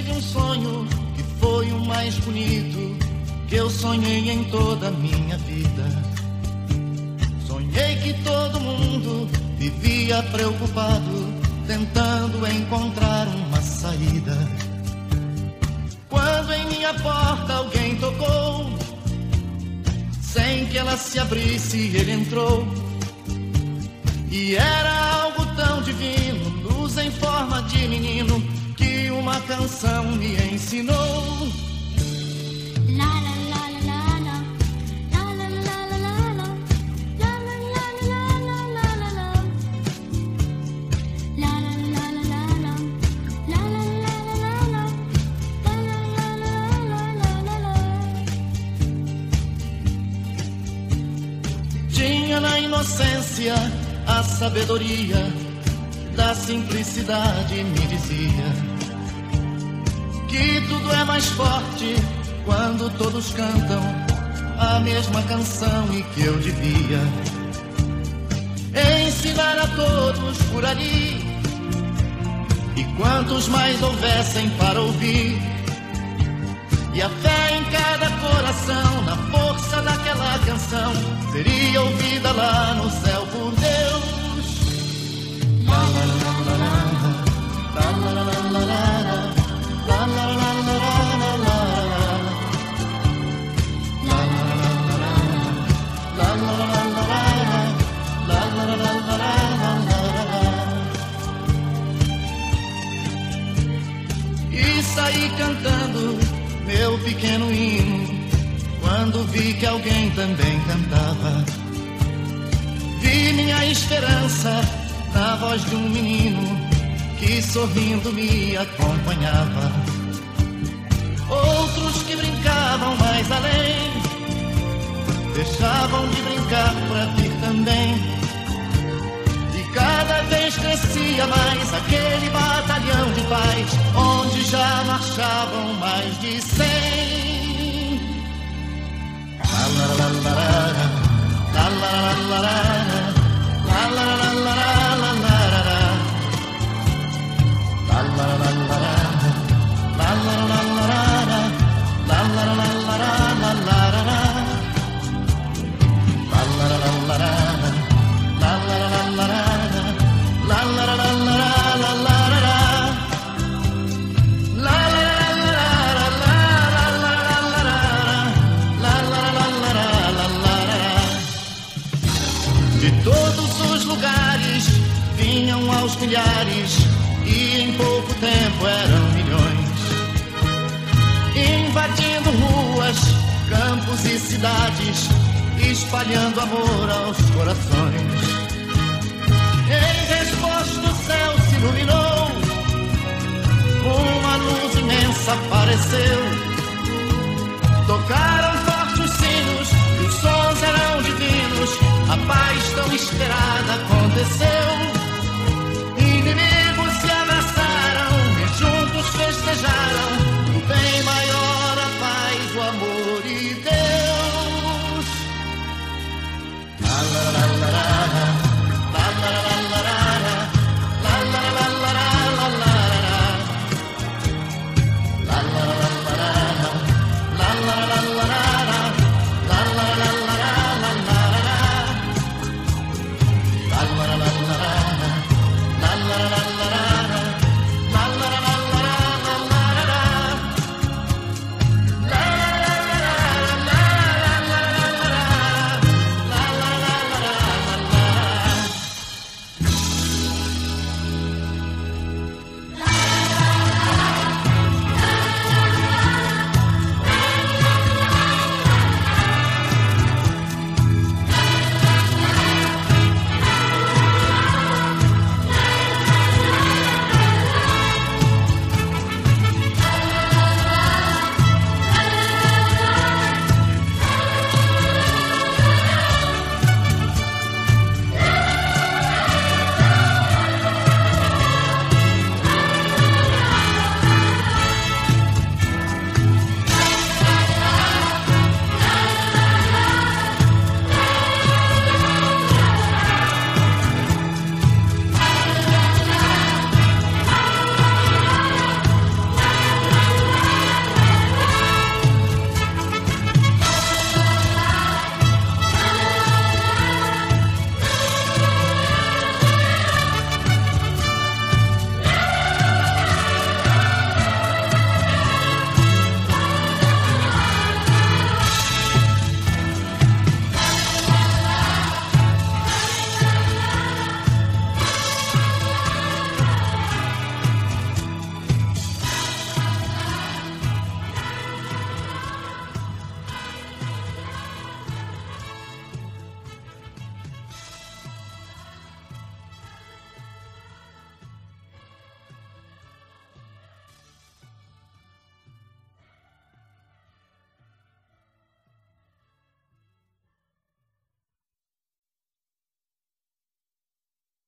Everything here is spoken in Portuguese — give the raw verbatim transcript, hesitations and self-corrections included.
tive um sonho que foi o mais bonito que eu sonhei em toda a minha vida. Sonhei que todo mundo vivia preocupado, tentando encontrar uma saída. Quando em minha porta alguém tocou, sem que ela se abrisse, ele entrou. E era algo tão divino, luz em forma de menino, que uma canção me ensinou. Tinha na inocência a sabedoria da simplicidade, me dizia que tudo é mais forte quando todos cantam a mesma canção e que eu devia ensinar a todos por ali, e quantos mais houvessem para ouvir, e a fé em cada coração, na força daquela canção, seria ouvida lá no céu por Deus. La la la la la, la la la la la, la la la la la la, la la la la la, la la la la la, la. E saí cantando meu pequeno hino, quando vi que alguém também cantava. Vi minha esperança na voz de um menino que sorrindo me acompanhava. Outros que brincavam mais além deixavam de brincar para vir também. E cada vez crescia mais aquele batalhão de paz, onde já marchavam mais de cem. La la la la la, la la la la la, la la la la la, la la la la la, la la la la la, la la la la la, de todos os lugares vinham aos milhares, e em pouco tempo eram milhões, invadindo ruas, campos e cidades, espalhando amor aos corações. Em resposta o céu se iluminou, uma luz imensa apareceu. Tocaram fortes os sinos e os sons eram divinos, a paz tão esperada aconteceu.